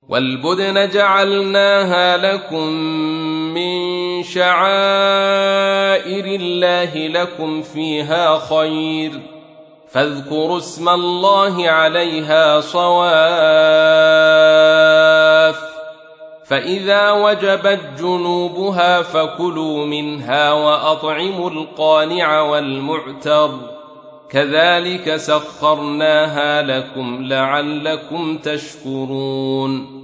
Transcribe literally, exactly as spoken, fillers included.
والبدن جعلناها لكم من شعائر الله لكم فيها خير فاذكروا اسم الله عليها صواف فإذا وجبت جنوبها فكلوا منها وأطعموا القانع والمعتر كذلك سخرناها لكم لعلكم تشكرون